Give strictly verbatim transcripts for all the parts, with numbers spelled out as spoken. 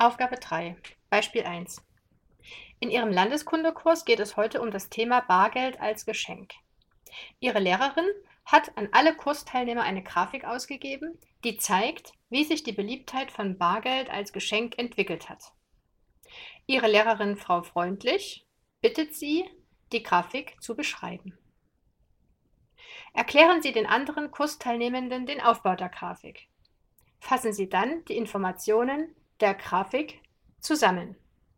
Aufgabe drei, Beispiel eins. In Ihrem Landeskundekurs geht es heute um das Thema Bargeld als Geschenk. Ihre Lehrerin hat an alle Kursteilnehmer eine Grafik ausgegeben, die zeigt, wie sich die Beliebtheit von Bargeld als Geschenk entwickelt hat. Ihre Lehrerin Frau Freundlich bittet Sie, die Grafik zu beschreiben. Erklären Sie den anderen Kursteilnehmenden den Aufbau der Grafik. Fassen Sie dann die Informationen der Grafik zusammen.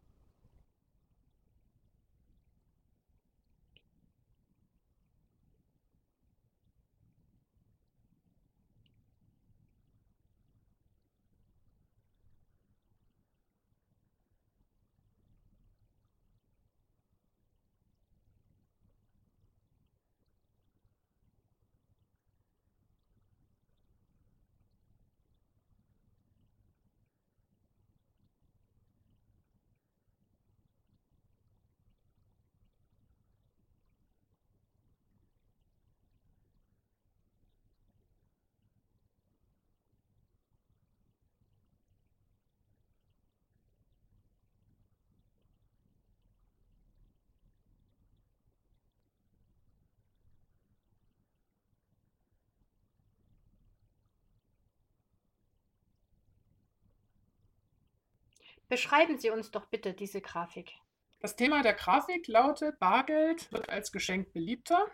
Beschreiben Sie uns doch bitte diese Grafik. Das Thema der Grafik lautet: Bargeld wird als Geschenk beliebter.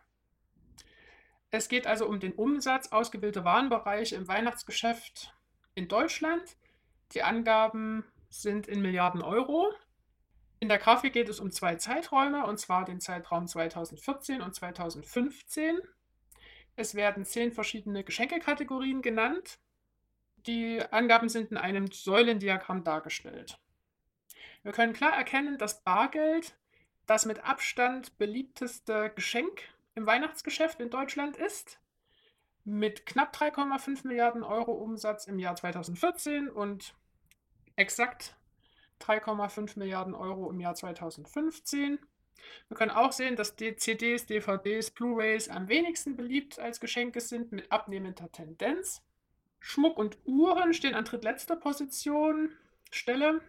Es geht also um den Umsatz ausgewählter Warenbereiche im Weihnachtsgeschäft in Deutschland. Die Angaben sind in Milliarden Euro. In der Grafik geht es um zwei Zeiträume, und zwar den Zeitraum zweitausendvierzehn und zweitausendfünfzehn. Es werden zehn verschiedene Geschenkekategorien genannt. Die Angaben sind in einem Säulendiagramm dargestellt. Wir können klar erkennen, dass Bargeld das mit Abstand beliebteste Geschenk im Weihnachtsgeschäft in Deutschland ist, mit knapp drei Komma fünf Milliarden Euro Umsatz im Jahr zweitausendvierzehn und exakt drei Komma fünf Milliarden Euro im Jahr zweitausendfünfzehn. Wir können auch sehen, dass die C Ds, D V Ds, Blu-rays am wenigsten beliebt als Geschenke sind, mit abnehmender Tendenz. Schmuck und Uhren stehen an drittletzter Position, Stelle.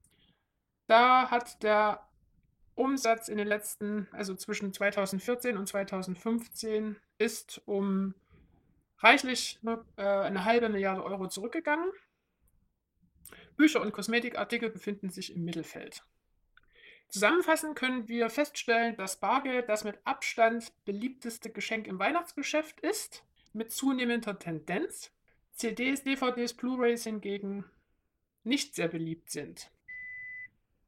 Da hat der Umsatz in den letzten, also zwischen zweitausendvierzehn und zweitausendfünfzehn, ist um reichlich ne, äh, eine halbe Milliarde Euro zurückgegangen. Bücher und Kosmetikartikel befinden sich im Mittelfeld. Zusammenfassend können wir feststellen, dass Bargeld das mit Abstand beliebteste Geschenk im Weihnachtsgeschäft ist, mit zunehmender Tendenz. C Ds, D V Ds, Blu-rays hingegen nicht sehr beliebt sind.